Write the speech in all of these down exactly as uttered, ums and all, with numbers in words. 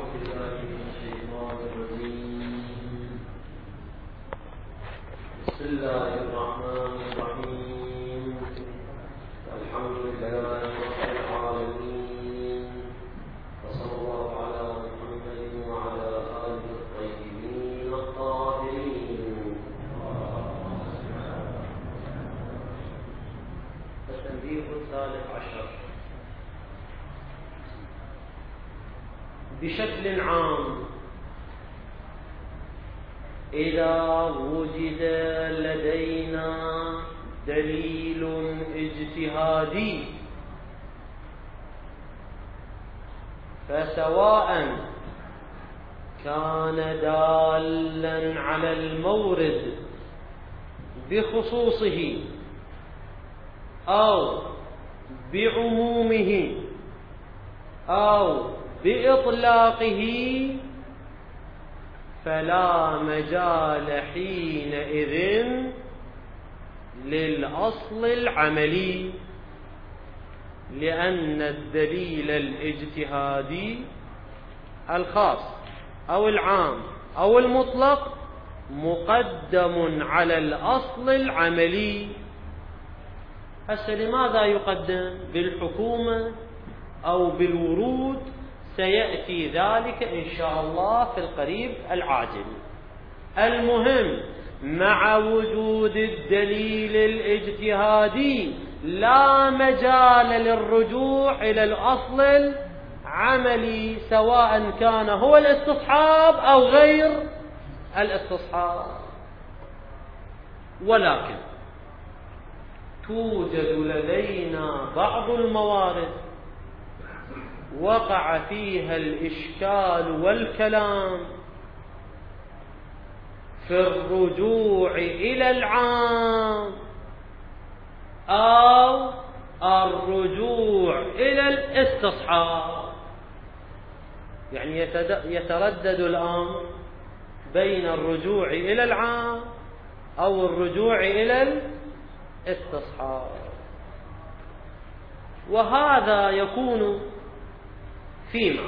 بالله من الشيطان الرجيم. بسم الله الرحمن الرحيم. الحمد لله رب العالمين، وصلى الله على محمد وعلى آله الطيبين الطاهرين. التنبيه الثالث عشر. بشكل عام، إذا وجد لدينا دليل اجتهادي فسواء كان دالا على المورد بخصوصه أو بعمومه أو بإطلاقه فلا مجال حينئذ للأصل العملي، لأن الدليل الاجتهادي الخاص أو العام أو المطلق مقدم على الأصل العملي. هسه لماذا يقدم؟ بالحكومة أو بالورود؟ سيأتي ذلك إن شاء الله في القريب العاجل. المهم مع وجود الدليل الاجتهادي لا مجال للرجوع إلى الأصل العملي، سواء كان هو الاستصحاب أو غير الاستصحاب. ولكن توجد لدينا بعض الموارد وقع فيها الإشكال والكلام في الرجوع إلى العام أو الرجوع إلى الاستصحاب. يعني يتردد الأمر بين الرجوع إلى العام أو الرجوع إلى الاستصحاب، وهذا يكون فيما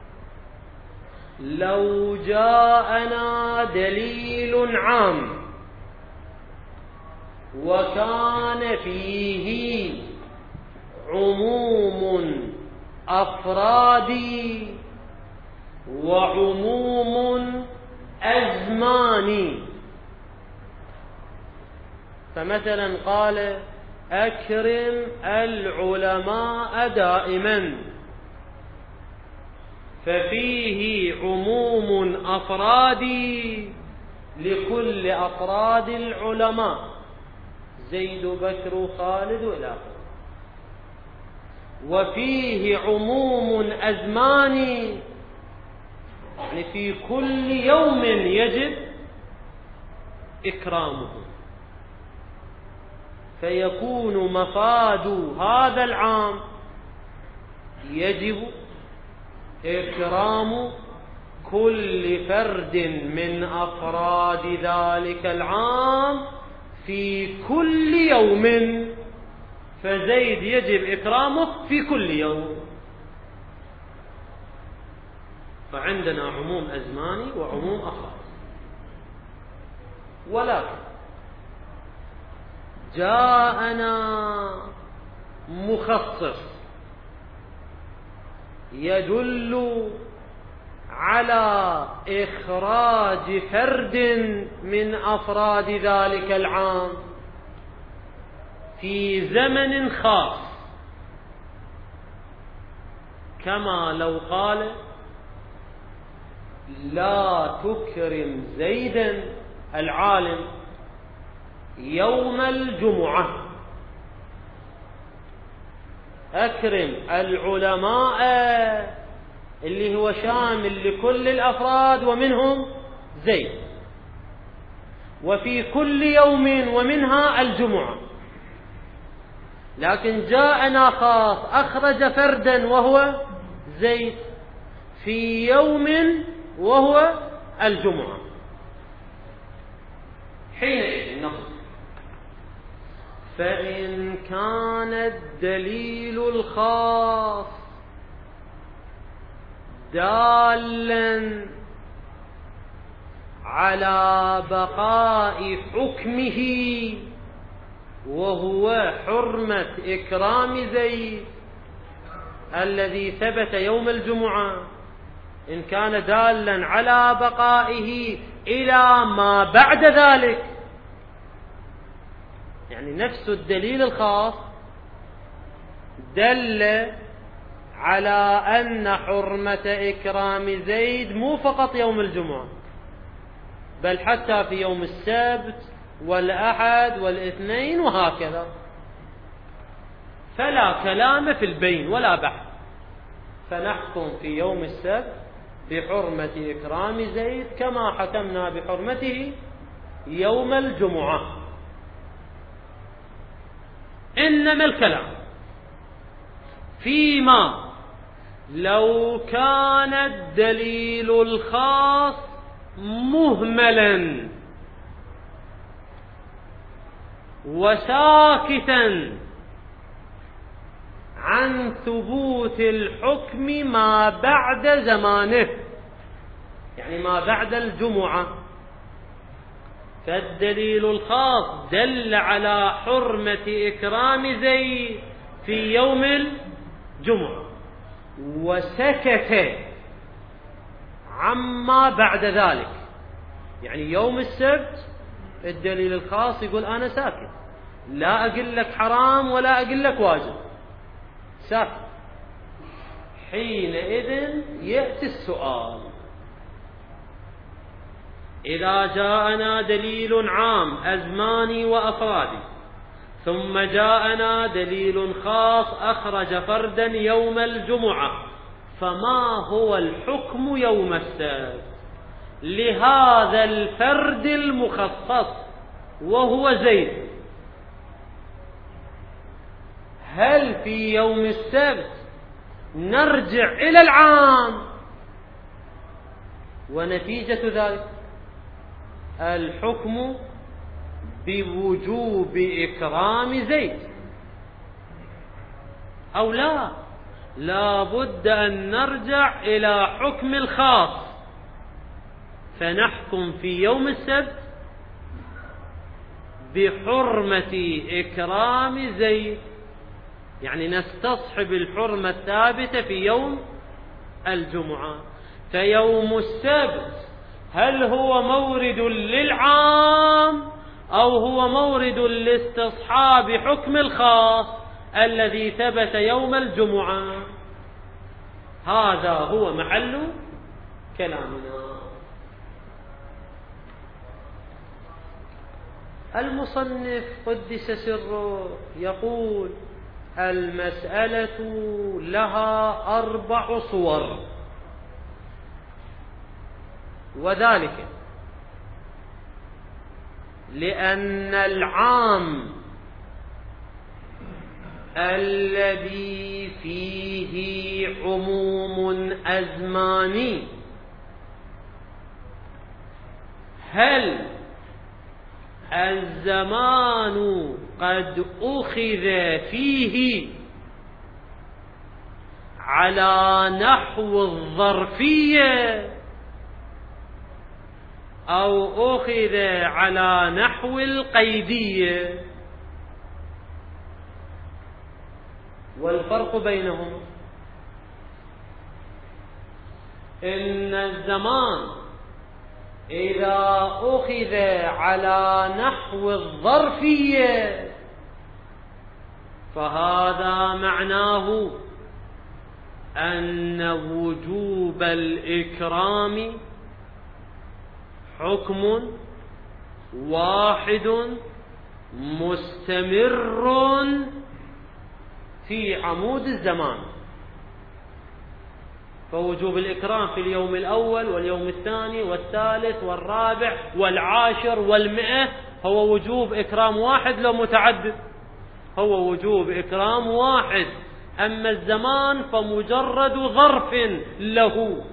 لو جاءنا دليل عام وكان فيه عموم أفرادي وعموم أزماني. فمثلا قال أكرم العلماء دائما، ففيه عموم أفرادي لكل أفراد العلماء، زيد بكر وخالد وإلى آخره. وفيه عموم أزماني، يعني في كل يوم يجب إكرامه، فيكون مفاد هذا العام يجب إكرام كل فرد من أفراد ذلك العام في كل يوم، فزيد يجب إكرامه في كل يوم. فعندنا عموم أزماني وعموم أفراد. ولكن جاءنا مخصص يدل على إخراج فرد من أفراد ذلك العام في زمن خاص، كما لو قال لا تكرم زيدا العالم يوم الجمعة، أكرم العلماء اللي هو شامل لكل الأفراد ومنهم زيد، وفي كل يوم ومنها الجمعة. لكن جاءنا خاص أخرج فردا وهو زيد في يوم وهو الجمعة. حينئذ نقول فإن كان الدليل الخاص دالا على بقاء حكمه وهو حرمة إكرام زيد الذي ثبت يوم الجمعة، إن كان دالا على بقائه إلى ما بعد ذلك، يعني نفس الدليل الخاص دل على أن حرمة إكرام زيد مو فقط يوم الجمعة، بل حتى في يوم السبت والأحد والاثنين وهكذا، فلا كلام في البين ولا بحث. فنحكم في يوم السبت بحرمة إكرام زيد كما حكمنا بحرمته يوم الجمعة. إنما الكلام فيما لو كان الدليل الخاص مهملا وساكتا عن ثبوت الحكم ما بعد زمانه، يعني ما بعد الجمعة، فالدليل الخاص دل على حرمة إكرام زيد في يوم الجمعة وسكت عما بعد ذلك، يعني يوم السبت الدليل الخاص يقول أنا ساكت، لا أقول لك حرام ولا أقول لك واجب، ساكت. حينئذ يأتي السؤال: إذا جاءنا دليل عام أزماني وأفرادي، ثم جاءنا دليل خاص أخرج فردا يوم الجمعة، فما هو الحكم يوم السبت لهذا الفرد المخصص وهو زيد؟ هل في يوم السبت نرجع إلى العام؟ ونتيجة ذلك الحكم بوجوب إكرام زيد، أو لا، لا بد أن نرجع إلى حكم الخاص، فنحكم في يوم السبت بحرمة إكرام زيد، يعني نستصحب الحرمة الثابتة في يوم الجمعة. فيوم السبت هل هو مورد للعام أو هو مورد لاستصحاب حكم الخاص الذي ثبت يوم الجمعة؟ هذا هو محل كلامنا. المصنف قدس سره يقول: المسألة لها أربع صور، وذلك لأن العام الذي فيه عموم أزماني هل الزمان قد أخذ فيه على نحو الظرفية أو أخذ على نحو القيدية؟ والفرق بينهم إن الزمان إذا أخذ على نحو الظرفية فهذا معناه أن وجوب الإكرام حكم واحد مستمر في عمود الزمان، فوجوب الإكرام في اليوم الأول واليوم الثاني والثالث والرابع والعاشر والمئة هو وجوب إكرام واحد لو متعدد، هو وجوب إكرام واحد. أما الزمان فمجرد ظرف له،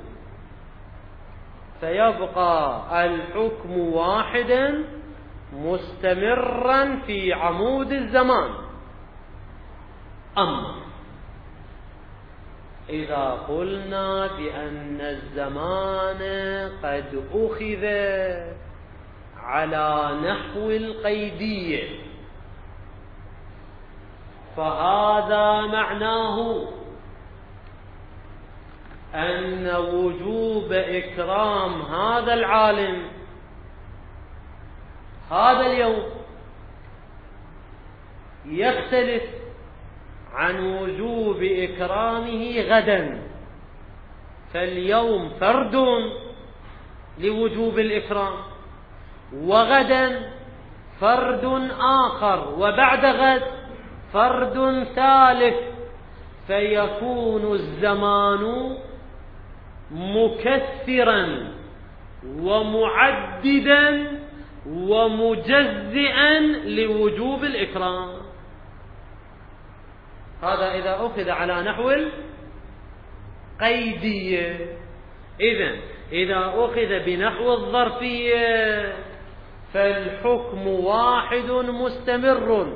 فيبقى الحكم واحدا مستمرا في عمود الزمان. أما إذا قلنا بأن الزمان قد أخذ على نحو القيدية، فهذا معناه أن وجوب إكرام هذا العالم هذا اليوم يختلف عن وجوب إكرامه غدا. فاليوم فرد لوجوب الإكرام، وغدا فرد آخر، وبعد غد فرد ثالث، فيكون الزمان مكثرا ومعددا ومجزئا لوجوب الإكرام. هذا إذا أخذ على نحو القيدية. إذن إذا أخذ بنحو الظرفية فالحكم واحد مستمر،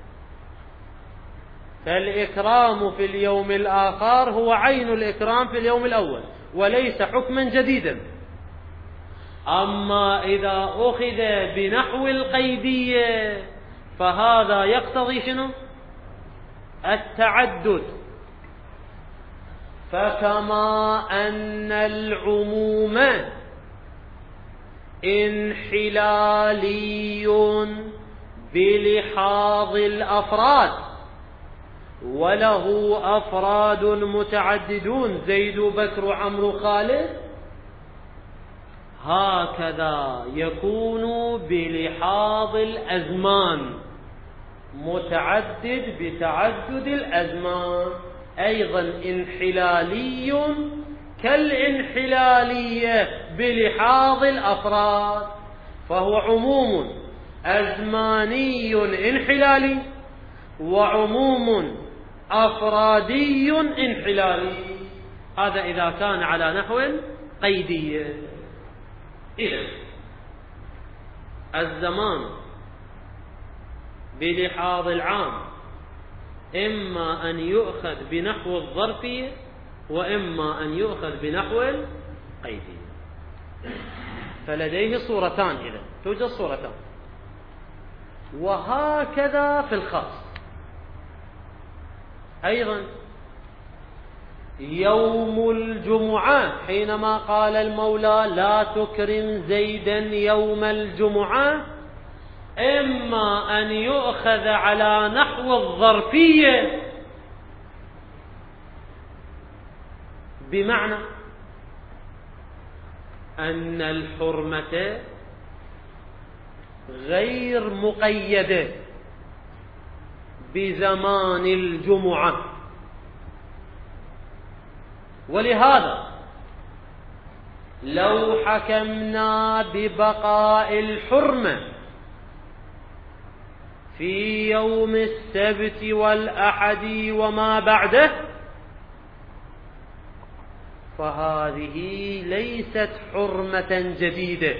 فالإكرام في اليوم الآخر هو عين الإكرام في اليوم الأول وليس حكما جديدا. أما إذا أخذ بنحو القيدية فهذا يقتضي شنو؟ التعدد. فكما أن العموم انحلالي بلحاظ الأفراد، وله أفراد متعددون زيد بكر عمرو خالد، هكذا يكون بلحاظ الأزمان متعدد بتعدد الأزمان، أيضا انحلالي كالانحلالية بلحاظ الأفراد، فهو عموم أزماني انحلالي وعموم أفرادي انحلالي. هذا إذا كان على نحو قيدية. إذن الزمان بلحاظ العام إما أن يؤخذ بنحو الظرفية وإما أن يؤخذ بنحو القيدية. فلديه صورتان، إذن توجد صورتان. وهكذا في الخاص أيضا. يوم الجمعة حينما قال المولى لا تكرم زيدا يوم الجمعة، إما أن يؤخذ على نحو الظرفية بمعنى أن الحرمة غير مقيدة بزمان الجمعة، ولهذا لو حكمنا ببقاء الحرمة في يوم السبت والأحد وما بعده فهذه ليست حرمة جديدة،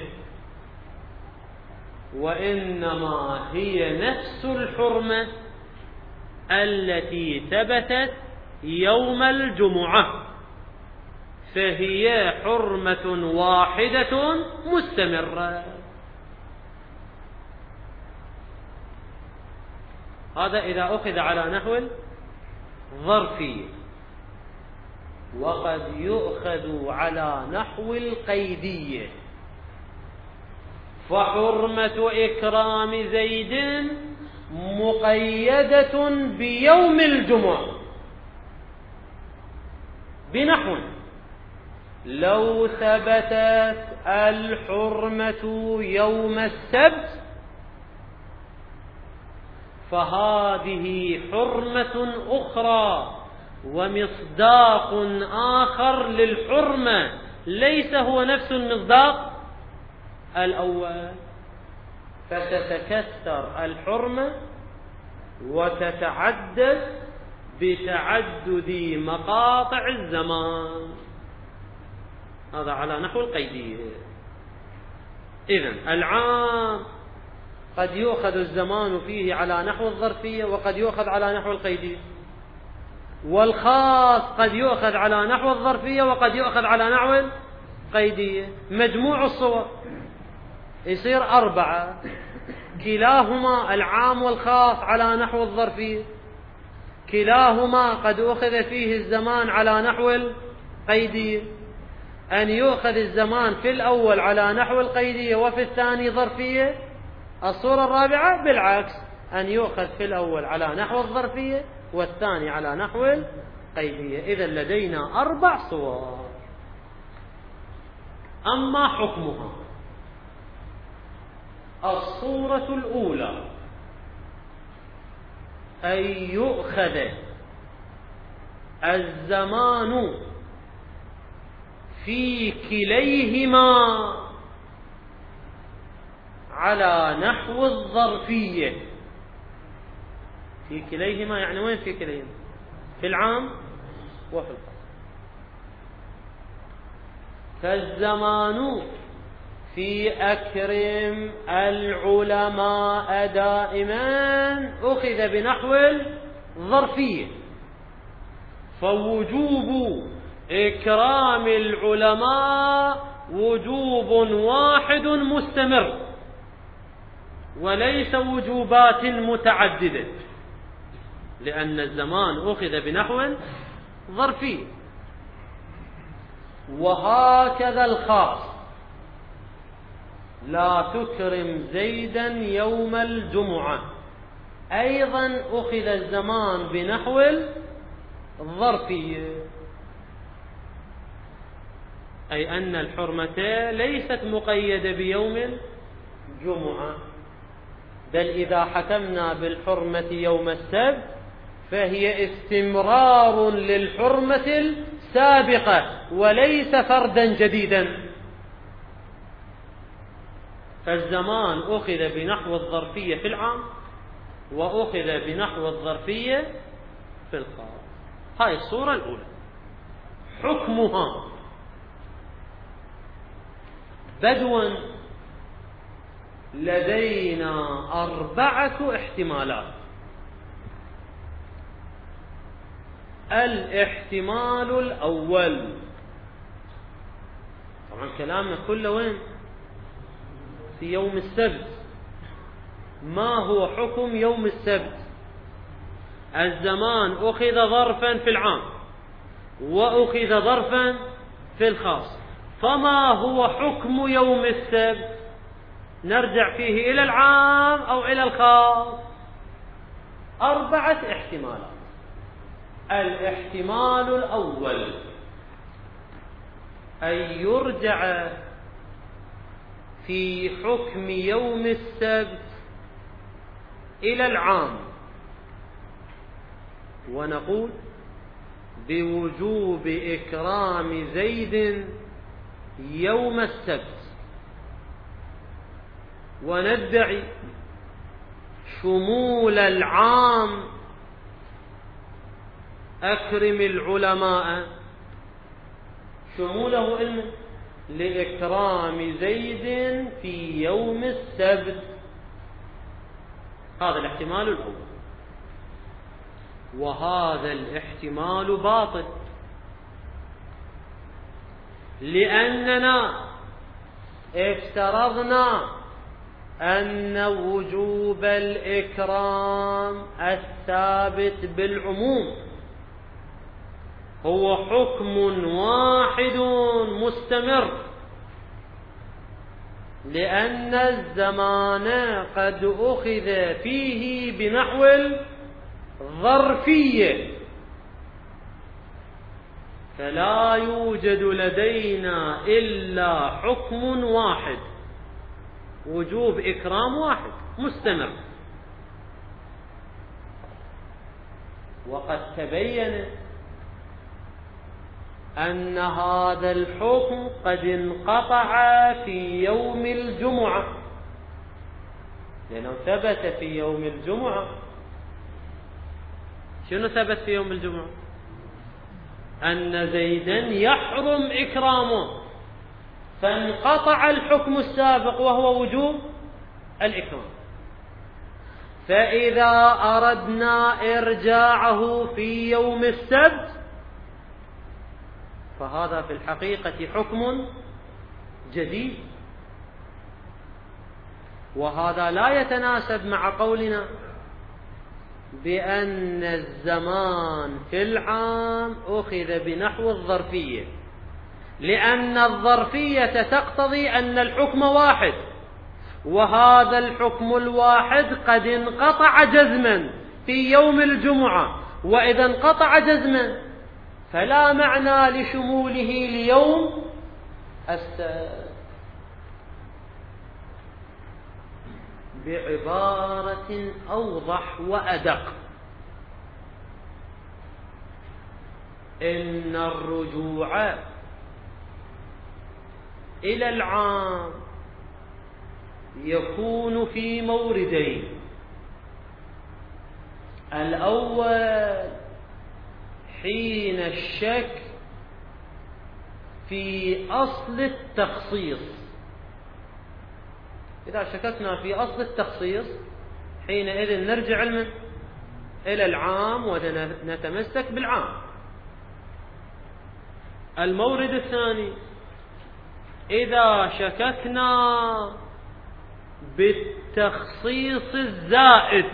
وإنما هي نفس الحرمة التي ثبتت يوم الجمعة، فهي حرمة واحدة مستمرة. هذا إذا أخذ على نحو ظرفي. وقد يؤخذ على نحو القيدية، فحرمة إكرام زيد مقيدة بيوم الجمعة، بنحو لو ثبتت الحرمة يوم السبت فهذه حرمة أخرى ومصداق آخر للحرمة، ليس هو نفس المصداق الأول، فتتكثر الحرمة وتتعدد بتعدد مقاطع الزمان. هذا على نحو القيدية. إذن العام قد يؤخذ الزمان فيه على نحو الظرفية وقد يؤخذ على نحو القيدية. والخاص قد يؤخذ على نحو الظرفية وقد يؤخذ على نحو القيدية. مجموع الصور يصير أربعة، كلاهما العام والخاص على نحو الظرفية، كلاهما قد أخذ فيه الزمان على نحو القيدية، أن يؤخذ الزمان في الأول على نحو القيدية وفي الثاني ظرفية. الصورة الرابعة بالعكس، أن يؤخذ في الأول على نحو الظرفية والثاني على نحو القيدية. إذا لدينا أربع صور. أما حكمها، الصورة الأولى أن يؤخذ الزمان في كليهما على نحو الظرفية. في كليهما يعني وين في كليهما؟ في العام وفي الخاص. فالزمان في أكرم العلماء دائما أخذ بنحو الظرفية، فوجوب إكرام العلماء وجوب واحد مستمر وليس وجوبات متعددة، لأن الزمان أخذ بنحو ظرفي. وهكذا الخاص، لا تكرم زيدا يوم الجمعة، أيضا أخذ الزمان بنحو الظرفية، أي أن الحرمة ليست مقيدة بيوم الجمعة، بل إذا حكمنا بالحرمة يوم السبت فهي استمرار للحرمة السابقة وليس فردا جديدا. فالزمان أخذ بنحو الظرفية في العام وأخذ بنحو الظرفية في الخاص. هاي الصورة الأولى. حكمها: بدوا لدينا أربعة احتمالات. الاحتمال الأول، طبعا كلامنا كله وين؟ في يوم السبت. ما هو حكم يوم السبت؟ الزمان أخذ ظرفا في العام وأخذ ظرفا في الخاص، فما هو حكم يوم السبت؟ نرجع فيه إلى العام أو إلى الخاص؟ أربعة احتمالات. الاحتمال الأول أن يرجع في حكم يوم السبت إلى العام، ونقول بوجوب إكرام زيد يوم السبت، وندعي شمول العام أكرم العلماء، شموله علم لإكرام زيد في يوم السبت. هذا الاحتمال الأول. وهذا الاحتمال باطل، لأننا افترضنا أن وجوب الإكرام الثابت بالعموم هو حكم واحد مستمر، لأن الزمان قد أخذ فيه بنحو الظرفية، فلا يوجد لدينا إلا حكم واحد، وجوب إكرام واحد مستمر. وقد تبين أن هذا الحكم قد انقطع في يوم الجمعة، لأنه ثبت في يوم الجمعة. شنو ثبت في يوم الجمعة؟ أن زيدا يحرم إكرامه، فانقطع الحكم السابق وهو وجوب الإكرام. فإذا أردنا إرجاعه في يوم السبت فهذا في الحقيقة حكم جديد، وهذا لا يتناسب مع قولنا بأن الزمان في العام أخذ بنحو الظرفية، لأن الظرفية تقتضي أن الحكم واحد، وهذا الحكم الواحد قد انقطع جزما في يوم الجمعة، وإذا انقطع جزما فلا معنى لشموله ليوم السبت. بعبارة أوضح وأدق، إن الرجوع إلى العام يكون في موردين: الأول حين الشك في أصل التخصيص، إذا شككنا في أصل التخصيص حينئذ نرجع إلى العام ونتمسك بالعام. المورد الثاني إذا شككنا بالتخصيص الزائد،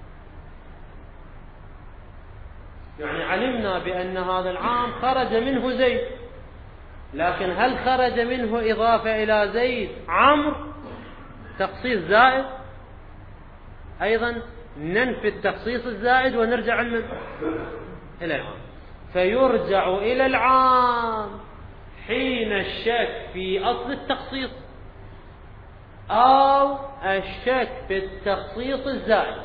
يعني علمنا بأن هذا العام خرج منه زيد، لكن هل خرج منه إضافة إلى زيد عمرو تخصيص زائد؟ أيضا ننفي التخصيص الزائد ونرجع إلى العام، فيرجع إلى العام حين الشك في أصل التخصيص أو الشك في التخصيص الزائد،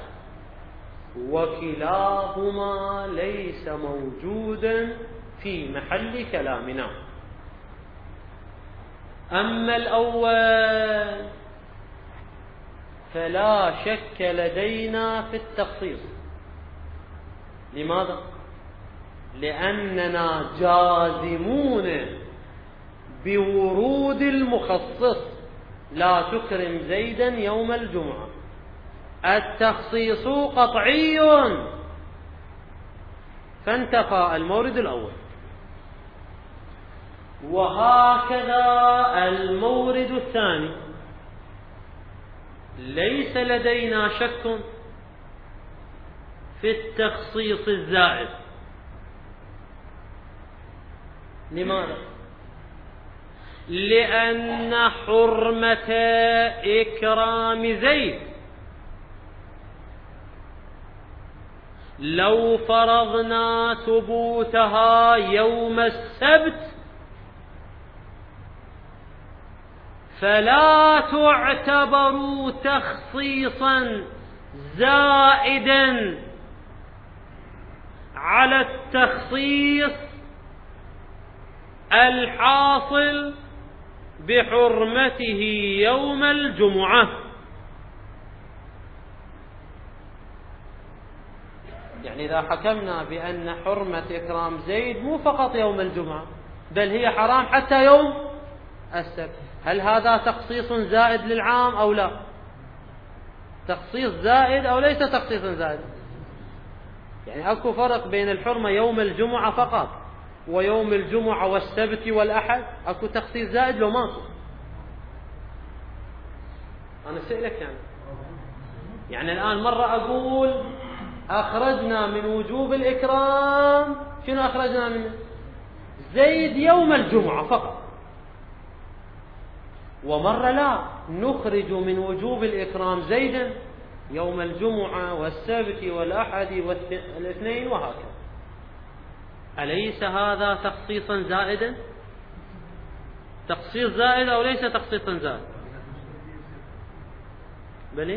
وكلاهما ليس موجودا في محل كلامنا. أما الأول فلا شك لدينا في التخصيص. لماذا؟ لأننا جازمون بورود المخصص: لا تكرم زيدا يوم الجمعة. التخصيص قطعي، فانتفى المورد الأول. وهكذا المورد الثاني ليس لدينا شك في التخصيص الزائد. لماذا؟ لأن حرمة إكرام زيد لو فرضنا ثبوتها يوم السبت فلا تعتبر تخصيصا زائدا على التخصيص الحاصل بحرمته يوم الجمعة. يعني إذا حكمنا بأن حرمة إكرام زيد مو فقط يوم الجمعة بل هي حرام حتى يوم السبت، هل هذا تخصيص زائد للعام أو لا؟ تخصيص زائد أو ليس تخصيصا زائدا؟ يعني أكو فرق بين الحرمة يوم الجمعة فقط ويوم الجمعة والسبت والأحد؟ أكو تخصيص زائد لو ماكو؟ أنا سألك يعني يعني الآن مرة أقول أخرجنا من وجوب الإكرام، شنو أخرجنا منه؟ زيد يوم الجمعة فقط، ومرة لا، نخرج من وجوب الإكرام زيدا يوم الجمعة والسبت والأحد والاثنين وهكذا. أليس هذا تخصيصا زائدا؟ تخصيص زائد أو ليس تخصيصا زائد؟ بلى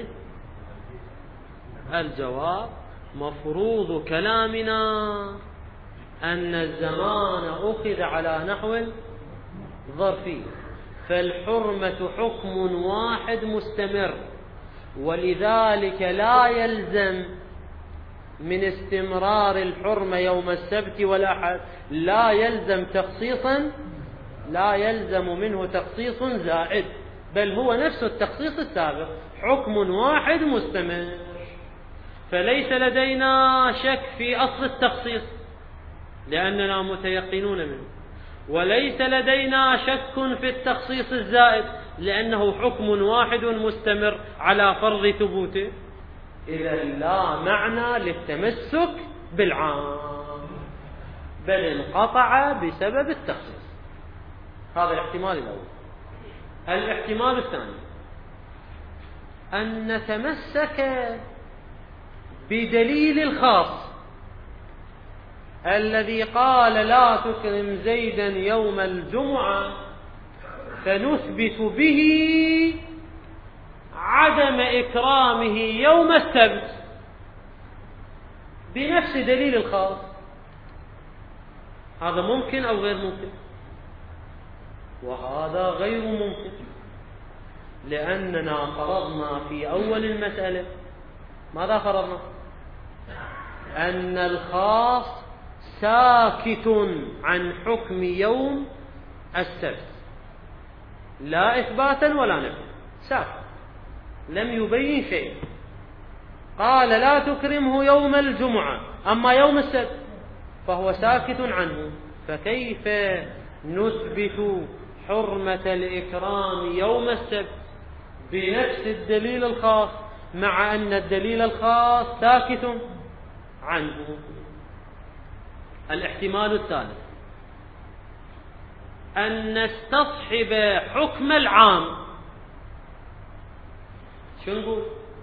الجواب مفروض كلامنا أن الزمان أخذ على نحو ظرفي، فالحرمة حكم واحد مستمر، ولذلك لا يلزم من استمرار الحرمة يوم السبت والأحد لا يلزم تخصيصا لا يلزم منه تخصيص زائد، بل هو نفس التخصيص السابق، حكم واحد مستمر. فليس لدينا شك في أصل التخصيص لأننا متيقنون منه، وليس لدينا شك في التخصيص الزائد لأنه حكم واحد مستمر على فرض ثبوته. إذا لا معنى للتمسك بالعام، بل انقطع بسبب التخصيص. هذا الاحتمال الأول. الاحتمال الثاني أن نتمسك بدليل الخاص الذي قال لا تكرم زيدا يوم الجمعة، فنثبت به عدم إكرامه يوم السبت بنفس دليل الخاص. هذا ممكن أو غير ممكن؟ وهذا غير ممكن، لأننا فرضنا في أول المسألة ماذا فرضنا؟ أن الخاص ساكت عن حكم يوم السبت، لا إثباتا ولا نفيا، ساكت لم يبين شيء. قال لا تكرمه يوم الجمعة، أما يوم السبت فهو ساكت عنه، فكيف نثبت حرمة الإكرام يوم السبت بنفس الدليل الخاص مع أن الدليل الخاص ساكت عنه؟ الاحتمال الثالث أن نستصحب حكم العام. شو نقول؟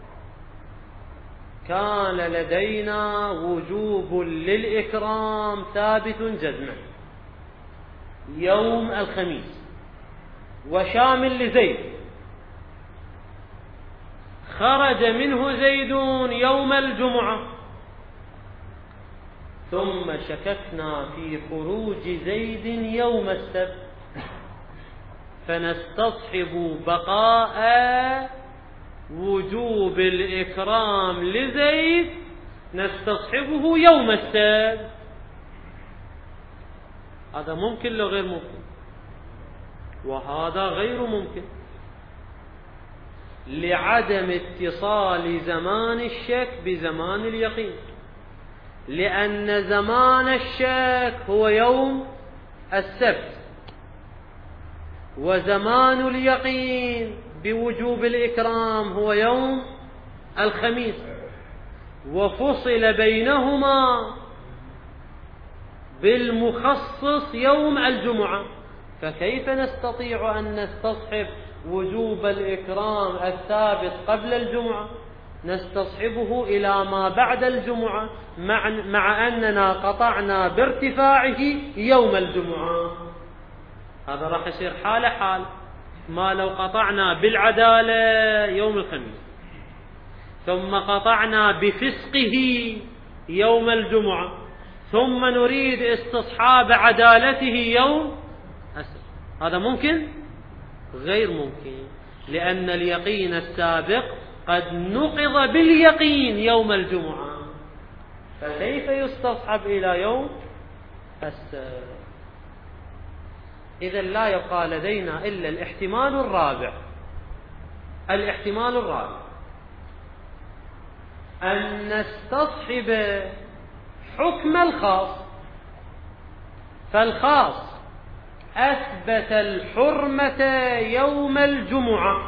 كان لدينا وجوب للإكرام ثابت جزما يوم الخميس وشامل لزيد، خرج منه زيد يوم الجمعة، ثم شككنا في خروج زيد يوم السبت، فنستصحب بقاء وجوب الإكرام لزيد، نستصحبه يوم السبت. هذا ممكن لو غير ممكن؟ وهذا غير ممكن لعدم اتصال زمان الشك بزمان اليقين، لأن زمان الشك هو يوم السبت، وزمان اليقين بوجوب الإكرام هو يوم الخميس، وفصل بينهما بالمخصص يوم الجمعة، فكيف نستطيع أن نستصحب وجوب الإكرام الثابت قبل الجمعة نستصحبه إلى ما بعد الجمعة مع, مع أننا قطعنا بارتفاعه يوم الجمعة؟ هذا راح يصير حالة حال ما لو قطعنا بالعدالة يوم الخميس ثم قطعنا بفسقه يوم الجمعة ثم نريد استصحاب عدالته يوم السبت. هذا ممكن؟ غير ممكن، لأن اليقين السابق قد نقض باليقين يوم الجمعة، فكيف يستصحب إلى يوم السبت؟ إذن لا يبقى لدينا إلا الاحتمال الرابع. الاحتمال الرابع أن نستصحب حكم الخاص، فالخاص أثبت الحرمة يوم الجمعة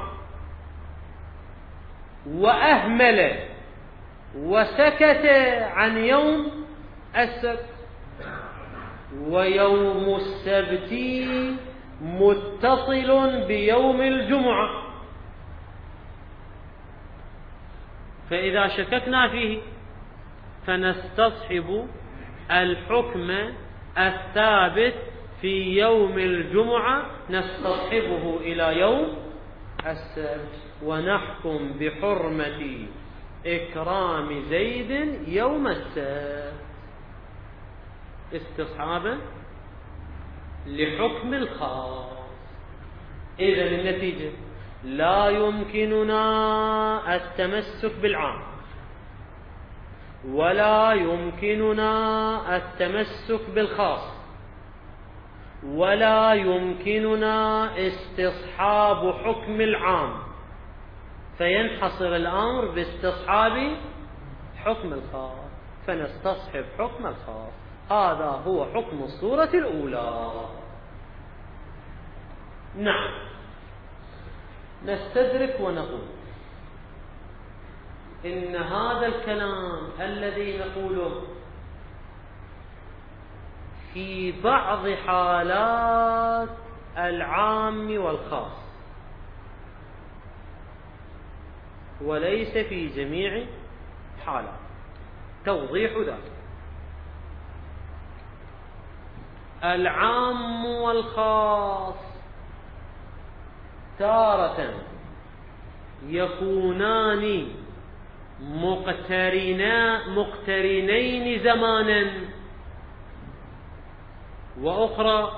وأهمل وسكت عن يوم السبت، ويوم السبت متصل بيوم الجمعة، فإذا شككنا فيه فنستصحب الحكم الثابت في يوم الجمعة نستصحبه إلى يوم السبت، ونحكم بحرمة إكرام زيد يوم السبت استصحابا لحكم الخاص. إذن النتيجة لا يمكننا التمسك بالعام، ولا يمكننا التمسك بالخاص، ولا يمكننا استصحاب حكم العام، فينحصر الأمر باستصحاب حكم الخاص، فنستصحب حكم الخاص. هذا هو حكم الصورة الأولى. نعم، نستدرك ونقول إن هذا الكلام الذي نقوله في بعض حالات العام والخاص، وليس في جميع حالات. توضيح ذلك: العام والخاص تارة يكونان مقترنين زمانا، وأخرى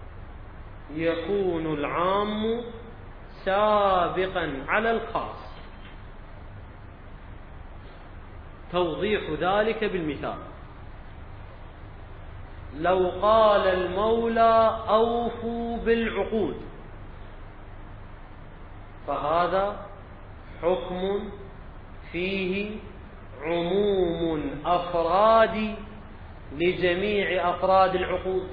يكون العام سابقا على الخاص. توضيح ذلك بالمثال: لو قال المولى أوفوا بالعقود، فهذا حكم فيه عموم أفراد لجميع أفراد العقود،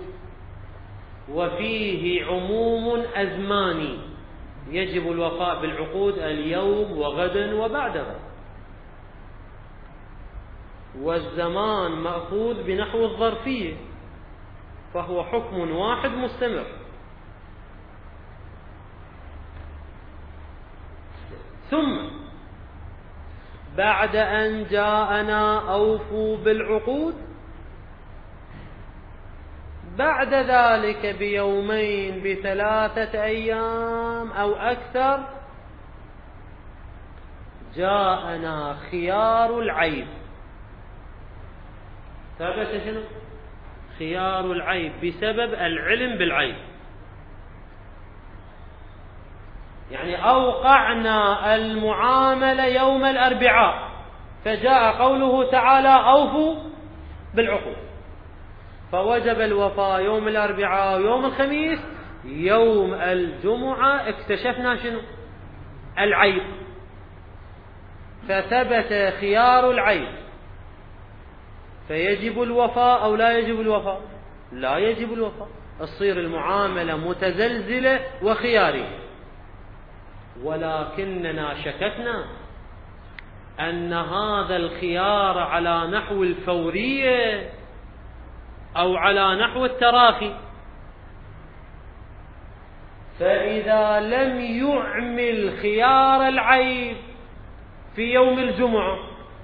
وفيه عموم أزماني، يجب الوفاء بالعقود اليوم وغدا وبعد غد، والزمان مأخوذ بنحو الظرفية، فهو حكم واحد مستمر. ثم بعد أن جاءنا أوفوا بالعقود، بعد ذلك بيومين بثلاثة أيام أو أكثر جاءنا خيار العيب. ثبت شنو؟ خيار العيب بسبب العلم بالعيب. يعني أوقعنا المعاملة يوم الأربعاء، فجاء قوله تعالى أوفوا بالعقود، فوجب الوفاء يوم الأربعاء ويوم الخميس. يوم الجمعة اكتشفنا شنو؟ العيب، فثبت خيار العيب، فيجب الوفاء أو لا يجب الوفاء؟ لا يجب الوفاء، تصير المعاملة متزلزلة وخيارية. ولكننا شككنا أن هذا الخيار على نحو الفورية أو على نحو التراخي، فإذا لم يعمل خيار العيب في يوم الجمعة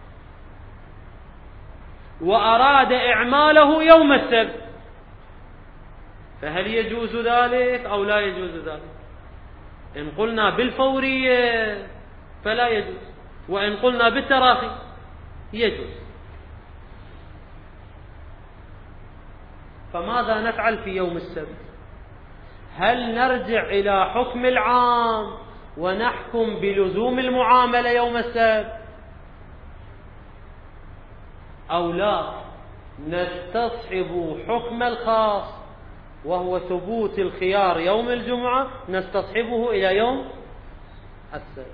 وأراد إعماله يوم السبت، فهل يجوز ذلك أو لا يجوز ذلك؟ إن قلنا بالفورية فلا يجوز، وإن قلنا بالتراخي يجوز. فماذا نفعل في يوم السبت؟ هل نرجع إلى حكم العام ونحكم بلزوم المعاملة يوم السبت، أو لا نستصحب حكم الخاص وهو ثبوت الخيار يوم الجمعة، نستصحبه إلى يوم السبت؟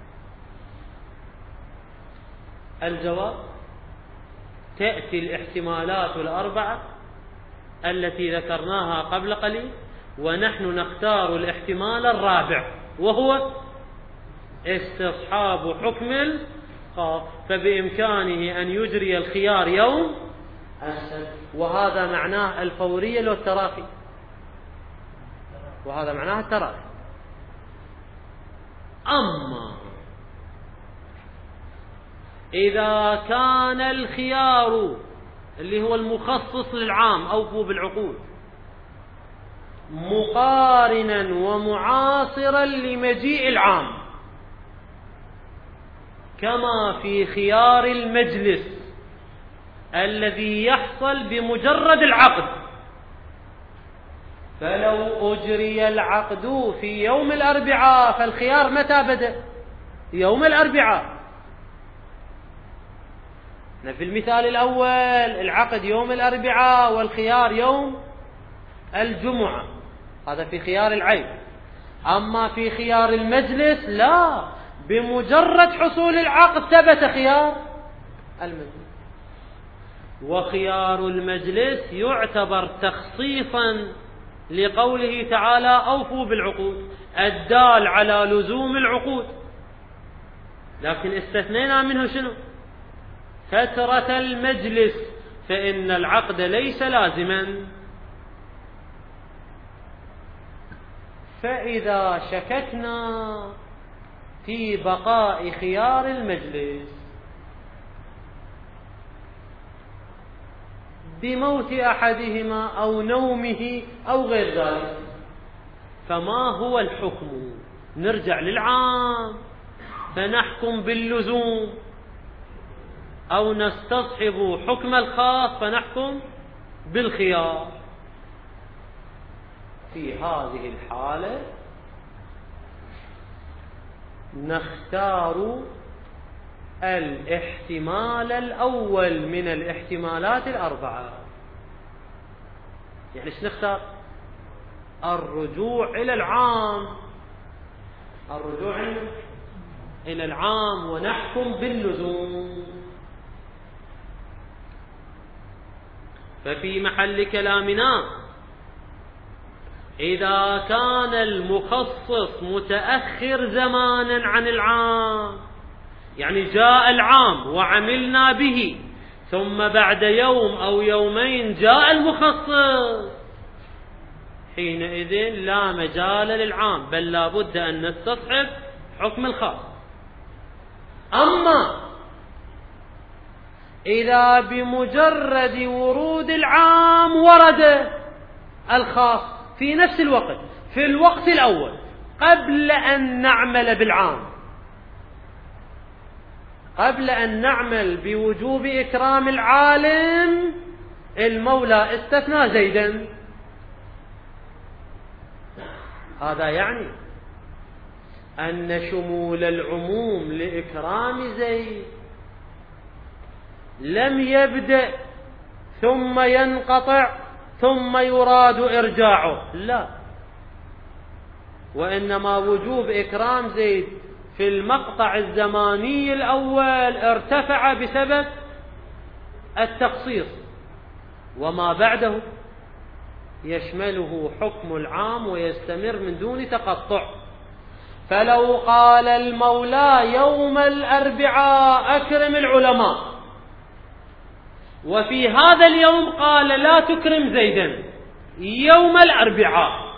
الجواب: تأتي الاحتمالات الأربعة التي ذكرناها قبل قليل، ونحن نختار الاحتمال الرابع وهو استصحاب حكم الخاص، فبإمكانه أن يجري الخيار يوم السبت، وهذا معناه الفورية والتراخي، وهذا معناه التراخي. أما إذا كان الخيار اللي هو المخصص للعام أوفوا بالعقود مقارنا ومعاصرا لمجيء العام، كما في خيار المجلس الذي يحصل بمجرد العقد، فلو أجري العقد في يوم الأربعاء فالخيار متى بدأ؟ يوم الأربعاء. في المثال الأول العقد يوم الأربعاء والخيار يوم الجمعة، هذا في خيار العيب. أما في خيار المجلس لا، بمجرد حصول العقد ثبت خيار المجلس. وخيار المجلس يعتبر تخصيصا لقوله تعالى أوفوا بالعقود الدال على لزوم العقود، لكن استثنينا منه شنو؟ فترة المجلس، فإن العقد ليس لازما. فإذا شككنا في بقاء خيار المجلس بموت أحدهما أو نومه أو غير ذلك، فما هو الحكم؟ نرجع للعام فنحكم باللزوم، أو نستصحب حكم الخاص فنحكم بالخيار. في هذه الحالة نختار الاحتمال الأول من الاحتمالات الأربعة. يعني ايش نختار؟ الرجوع إلى العام، الرجوع إلى العام ونحكم باللزوم. ففي محل كلامنا إذا كان المخصص متأخر زمانا عن العام، يعني جاء العام وعملنا به ثم بعد يوم أو يومين جاء المخصص، حينئذ لا مجال للعام، بل لا بد أن نستصحب حكم الخاص. أما إذا بمجرد ورود العام ورد الخاص في نفس الوقت، في الوقت الأول قبل أن نعمل بالعام، قبل أن نعمل بوجوب إكرام العالم، المولى استثنى زيدا، هذا يعني أن شمول العموم لإكرام زيد لم يبدأ ثم ينقطع ثم يراد إرجاعه، لا، وإنما وجوب إكرام زيد في المقطع الزماني الأول ارتفع بسبب التخصيص، وما بعده يشمله حكم العام ويستمر من دون تقطع. فلو قال المولى يوم الأربعاء أكرم العلماء، وفي هذا اليوم قال لا تكرم زيدا يوم الأربعاء،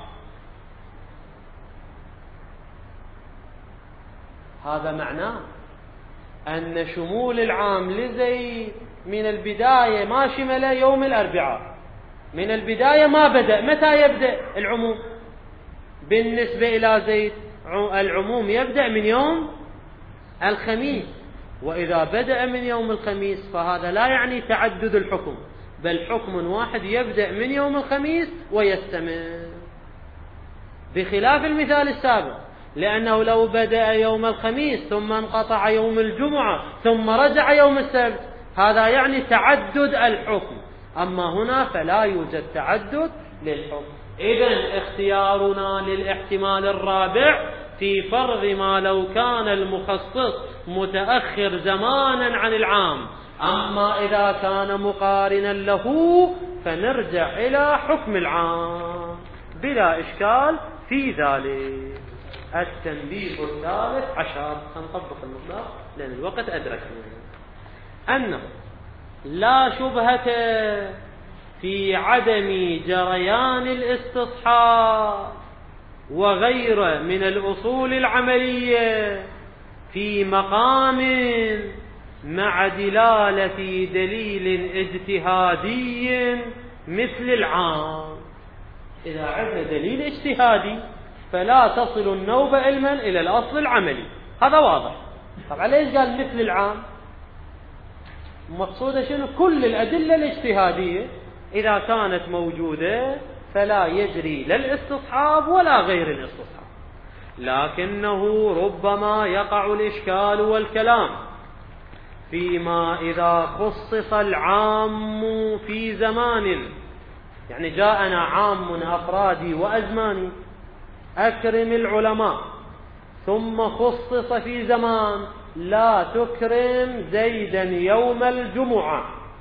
هذا معناه أن شمول العام لزيد من البداية ما شمل يوم الأربعاء، من البداية ما بدأ. متى يبدأ العموم بالنسبة إلى زيد؟ العموم يبدأ من يوم الخميس، وإذا بدأ من يوم الخميس فهذا لا يعني تعدد الحكم، بل حكم واحد يبدأ من يوم الخميس ويستمر، بخلاف المثال السابق، لأنه لو بدأ يوم الخميس ثم انقطع يوم الجمعة ثم رجع يوم السبت هذا يعني تعدد الحكم، أما هنا فلا يوجد تعدد للحكم. إذن اختيارنا للاحتمال الرابع في فرض ما لو كان المخصص متأخر زمانا عن العام، أما إذا كان مقارنا له فنرجع إلى حكم العام بلا إشكال في ذلك. التنبيه الثالث عشر، سنطبق المطلق لأن الوقت أدركنا، أنه لا شبهة في عدم جريان الاستصحاب وغيره من الأصول العملية في مقام مع دلالة دليل اجتهادي مثل العام. إذا عندنا دليل اجتهادي فلا تصل النوبة علما إلى الأصل العملي، هذا واضح. طبعا ليش قال مثل العام؟ مقصوده شنو؟ كل الأدلة الاجتهادية إذا كانت موجودة فلا يجري لا الاستصحاب ولا غير الاستصحاب، لكنه ربما يقع الإشكال والكلام فيما إذا خصص العام في زمان، يعني جاءنا عام من أفرادي وأزماني أكرم العلماء، ثم خصص في زمان لا تكرم زيدا يوم الجمعة.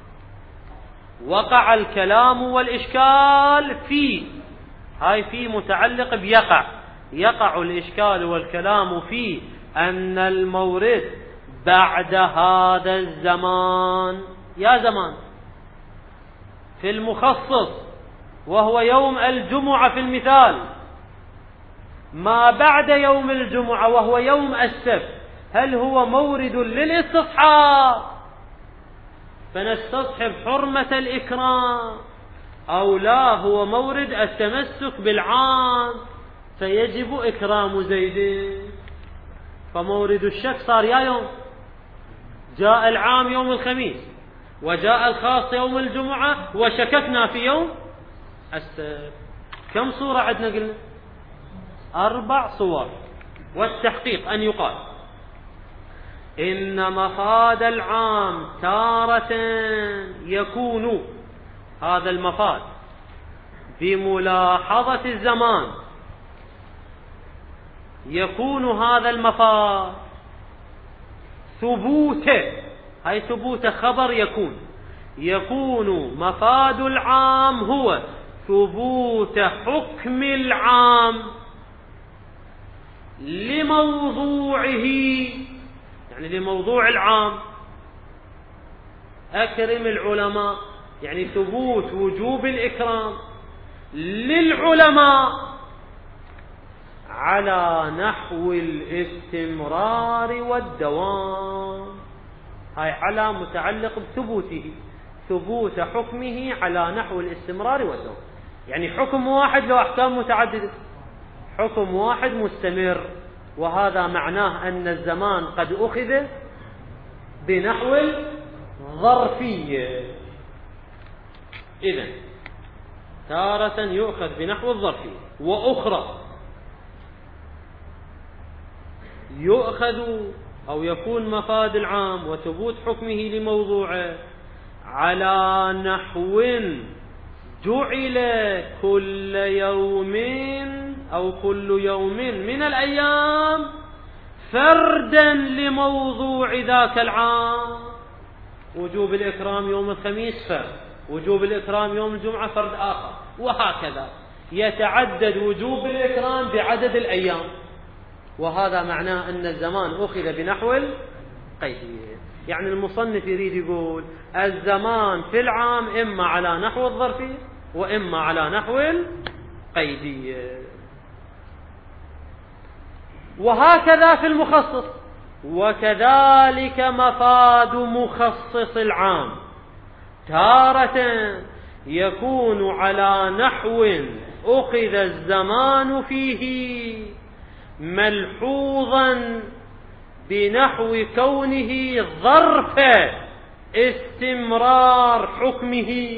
وقع الكلام والإشكال في، هاي في متعلق بيقع، يقع الإشكال والكلام في أن المورد بعد هذا الزمان، يا زمان في المخصص وهو يوم الجمعة في المثال، ما بعد يوم الجمعة وهو يوم السبت، هل هو مورد للاستصحاب فنستصحب حرمة الإكرام، أو لا هو مورد التمسك بالعام فيجب إكرام زيد؟ فمورد الشك صار يا يوم، جاء العام يوم الخميس وجاء الخاص يوم الجمعة وشككنا في يوم السبت. كم صورة عندنا؟ قلنا أربع صور. والتحقيق أن يقال إن مفاد العام تارة يكون، هذا المفاد بملاحظة الزمان، يكون هذا المفاد ثبوته، هاي ثبوت خبر يكون، يكون مفاد العام هو ثبوت حكم العام لموضوعه، يعني لموضوع العام. أكرم العلماء يعني ثبوت وجوب الإكرام للعلماء على نحو الاستمرار والدوام، هاي على متعلق بثبوته، ثبوت حكمه على نحو الاستمرار والدوام، يعني حكم واحد له أحكام متعددة، حكم واحد مستمر، وهذا معناه أن الزمان قد أخذ بنحو الظرفية. إذن تارة يؤخذ بنحو الظرفية، وأخرى يؤخذ أو يكون مفاد العام وثبوت حكمه لموضوعه على نحو جعل كل يوم أو كل يوم من الأيام فردا لموضوع ذاك العام. وجوب الإكرام يوم الخميس فرد، وجوب الإكرام يوم الجمعة فرد آخر، وهكذا يتعدد وجوب الإكرام بعدد الأيام. وهذا معناه أن الزمان أخذ بنحو القيدية. يعني المصنف يريد يقول الزمان في العام إما على نحو الظرفية وإما على نحو القيدية. وهكذا في المخصص، وكذلك مفاد مخصص العام تارة يكون على نحو أخذ الزمان فيه ملحوظا بنحو كونه ظرف استمرار حكمه.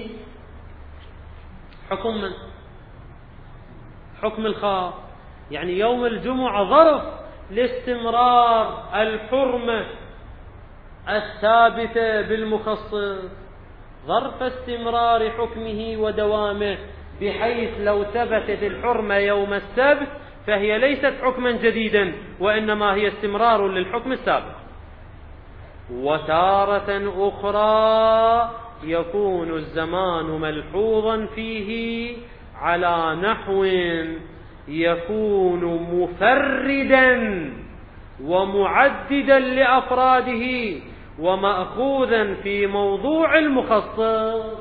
حكم من؟ حكم الخاص، يعني يوم الجمعة ظرف لاستمرار الحرمة الثابتة بالمخصص، ظرف استمرار حكمه ودوامه، بحيث لو ثبتت الحرمة يوم السبت فهي ليست حكما جديدا وإنما هي استمرار للحكم السابق. وتارة أخرى يكون الزمان ملحوظا فيه على نحو يكون مفردا ومعددا لأفراده ومأخوذا في موضوع المخصص.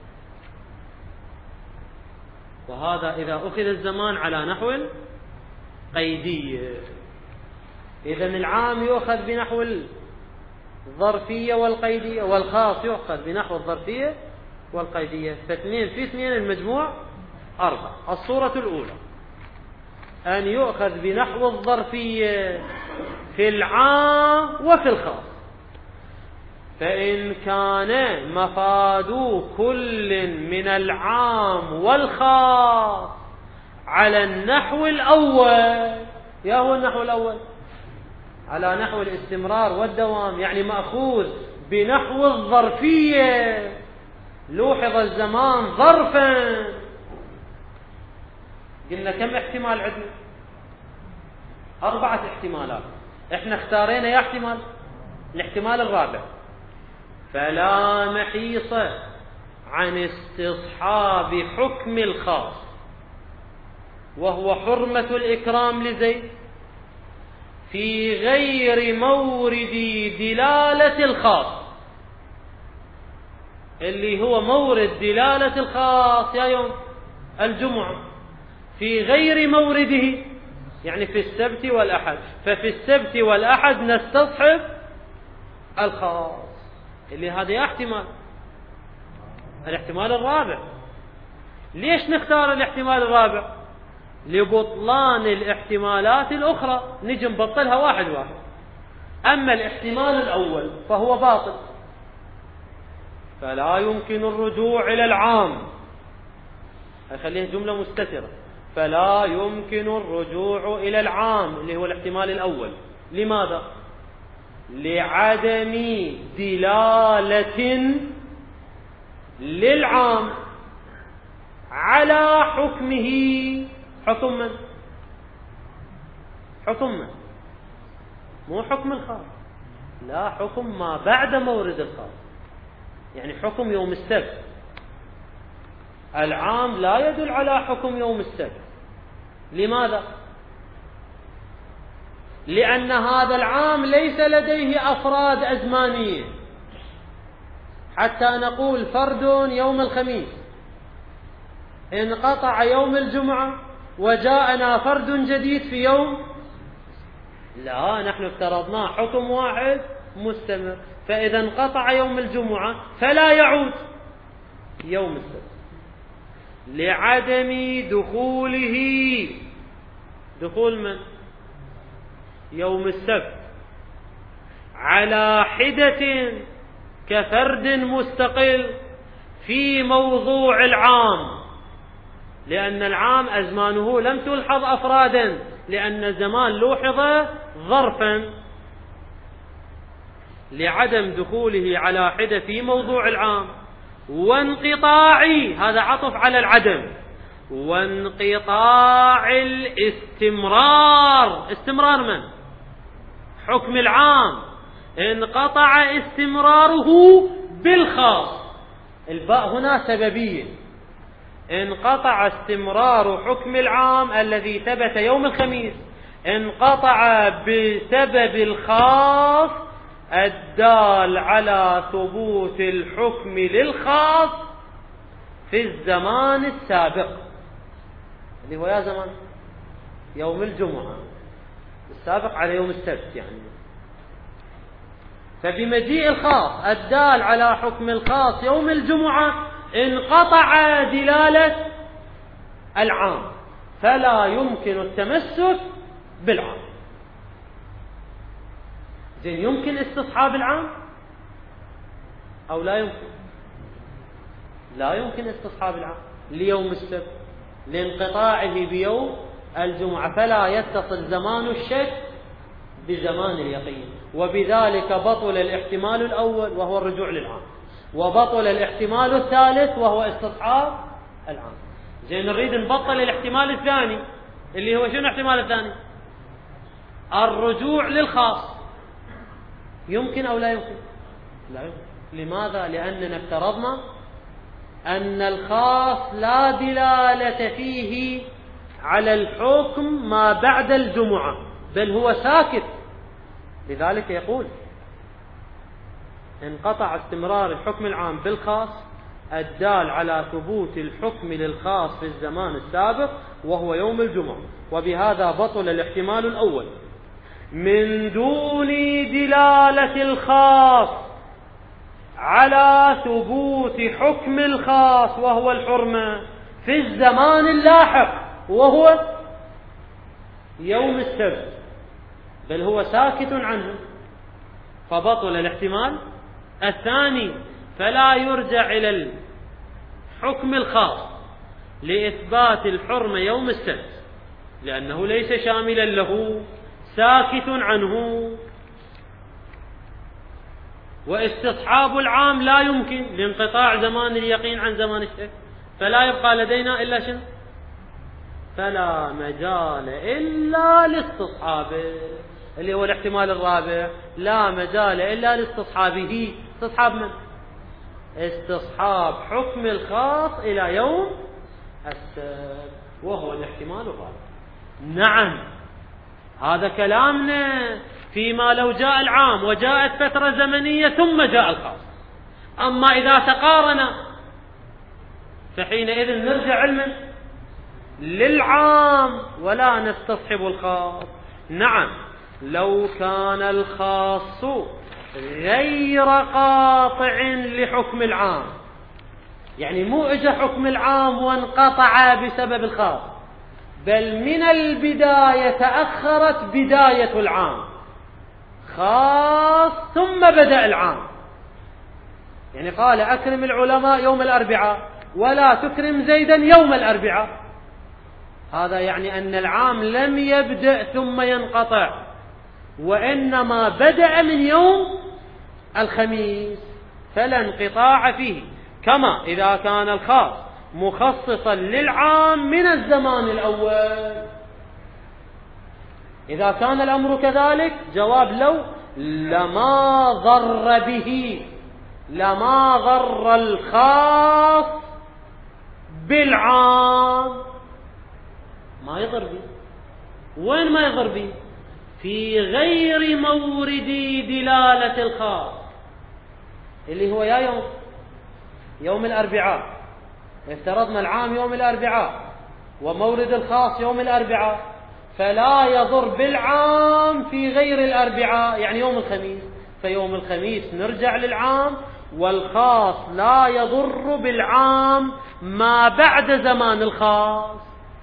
وهذا إذا أخذ الزمان على نحو قيدية. إذن العام يؤخذ بنحو الظرفية والقيدية، والخاص يؤخذ بنحو الظرفية والقيدية، فاثنين في اثنين المجموع أربعة. الصورة الأولى أن يؤخذ بنحو الظرفية في العام وفي الخاص، فإن كان مفاد كل من العام والخاص على النحو الأول، يا هو النحو الأول على نحو الاستمرار والدوام، يعني مأخوذ بنحو الظرفية، لوحظ الزمان ظرفا. قلنا كم احتمال عندنا؟ أربعة احتمالات، احنا اختارينا يا احتمال الاحتمال الرابع: فلا محيص عن استصحاب حكم الخاص وهو حرمة الإكرام لزيد في غير مورد دلالة الخاص، اللي هو مورد دلالة الخاص يا يوم الجمعة، في غير مورده، يعني في السبت والأحد. ففي السبت والأحد نستصحب الخاص، اللي هذا احتمال، الاحتمال الرابع. ليش نختار الاحتمال الرابع؟ لبطلان الاحتمالات الأخرى، نجي نبطلها واحد واحد. أما الاحتمال الأول فهو باطل، فلا يمكن الرجوع إلى العام، أخليه جملة مستترة، فلا يمكن الرجوع إلى العام اللي هو الاحتمال الأول. لماذا؟ لعدم دلالة للعام على حكمه. حكم من؟ حكم من؟ مو حكم الخاص، لا، حكم ما بعد مورد الخاص، يعني حكم يوم السبت. العام لا يدل على حكم يوم السبت. لماذا؟ لأن هذا العام ليس لديه أفراد أزمانية حتى نقول فرد يوم الخميس انقطع يوم الجمعة وجاءنا فرد جديد في يوم، لا، نحن افترضنا حكم واحد مستمر، فإذا انقطع يوم الجمعة فلا يعود يوم السبت لعدم دخوله. دخول من؟ يوم السبت على حدة كفرد مستقل في موضوع العام، لأن العام أزمانه لم تلحظ أفرادا، لأن الزمان لوحظ ظرفا. لعدم دخوله على حدة في موضوع العام وانقطاع، هذا عطف على العدم، وانقطاع الاستمرار. استمرار من؟ حكم العام انقطع استمراره بالخاص. الباء هنا سببية، انقطع استمرار حكم العام الذي ثبت يوم الخميس، انقطع بسبب الخاص الدال على ثبوت الحكم للخاص في الزمان السابق، اللي هو يا زمان يوم الجمعة، السابق على يوم السبت يعني. فبمجيء الخاص الدال على حكم الخاص يوم الجمعة انقطع دلالة العام، فلا يمكن التمسك بالعام. زين، يمكن استصحاب العام أو لا يمكن؟ لا يمكن استصحاب العام ليوم السبت لانقطاعه بيوم الجمعة، فلا يتصل زمان الشك بزمان اليقين، وبذلك بطل الاحتمال الأول وهو الرجوع للعام، وبطل الاحتمال الثالث وهو استصحاب العام. زين، نريد نبطل الاحتمال الثاني اللي هو شنو الاحتمال الثاني؟ الرجوع للخاص. يمكن أو لا يمكن؟ لا يمكن. لماذا؟ لأننا افترضنا أن الخاص لا دلالة فيه على الحكم ما بعد الجمعة، بل هو ساكت. لذلك يقول انقطع استمرار الحكم العام بالخاص الدال على ثبوت الحكم للخاص في الزمان السابق وهو يوم الجمعة، وبهذا بطل الاحتمال الأول من دون دلالة الخاص على ثبوت حكم الخاص وهو الحرمة في الزمان اللاحق وهو يوم السبت، بل هو ساكت عنه، فبطل الاحتمال الثاني. فلا يرجع إلى الحكم الخاص لإثبات الحرمة يوم السبت، لأنه ليس شاملا له، ساكت عنه. واستصحاب العام لا يمكن لانقطاع زمان اليقين عن زمان الشك، فلا يبقى لدينا إلا شنو؟ فلا مجال إلا لاستصحابه. اللي هو الاحتمال الرابع، لا مجال إلا لاستصحابه. استصحاب من؟ استصحاب حكم الخاص إلى يوم السبت، وهو الاحتمال الرابع. نعم، هذا كلامنا فيما لو جاء العام وجاءت فترة زمنية ثم جاء الخاص. أما إذا تقارن فحينئذ نرجع علما للعام ولا نستصحب الخاص. نعم، لو كان الخاص غير قاطع لحكم العام، يعني مو اجى حكم العام وانقطع بسبب الخاص، بل من البداية تأخرت بداية العام، خاص ثم بدأ العام. يعني قال أكرم العلماء يوم الأربعاء ولا تكرم زيدا يوم الأربعاء، هذا يعني أن العام لم يبدأ ثم ينقطع، وإنما بدأ من يوم الخميس، فلا انقطاع فيه. كما إذا كان الخاص مخصصا للعام من الزمان الأول. إذا كان الأمر كذلك جواب لو لما ضر به، لما ضر الخاص بالعام، ما يضر به. وين ما يضر به؟ في غير مورد دلالة الخاص، اللي هو يا يوم يوم الأربعاء، افترضنا العام يوم الأربعاء ومورد الخاص يوم الأربعاء، فلا يضر بالعام في غير الأربعاء، يعني يوم الخميس، فيوم الخميس نرجع للعام، والخاص لا يضر بالعام ما بعد زمان الخاص.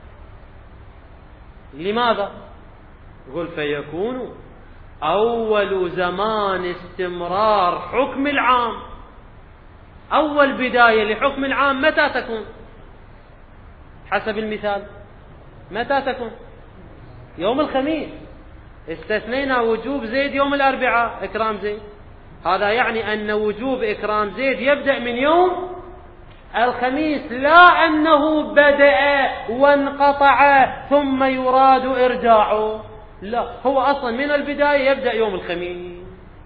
لماذا؟ يقول فيكون أول زمان استمرار حكم العام، أول بداية لحكم العام متى تكون؟ حسب المثال متى تكون؟ يوم الخميس. استثنينا وجوب زيد يوم الأربعاء، إكرام زيد، هذا يعني أن وجوب إكرام زيد يبدأ من يوم الخميس، لا أنه بدأ وانقطع ثم يراد إرجاعه، لا، هو أصلا من البداية يبدأ يوم الخميس.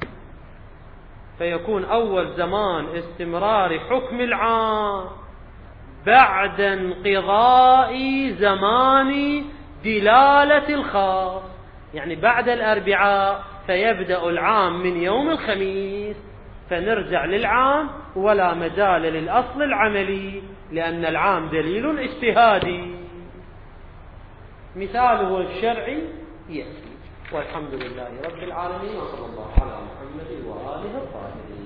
فيكون أول زمان استمرار حكم العام بعد انقضاء زمان دلالة الخاص، يعني بعد الأربعاء، فيبدأ العام من يوم الخميس، فنرجع للعام ولا مجال للأصل العملي، لأن العام دليل اجتهادي. مثاله الشرعي يأتي. والحمد لله رب العالمين، وصلى الله على محمد وآله الطاهرين.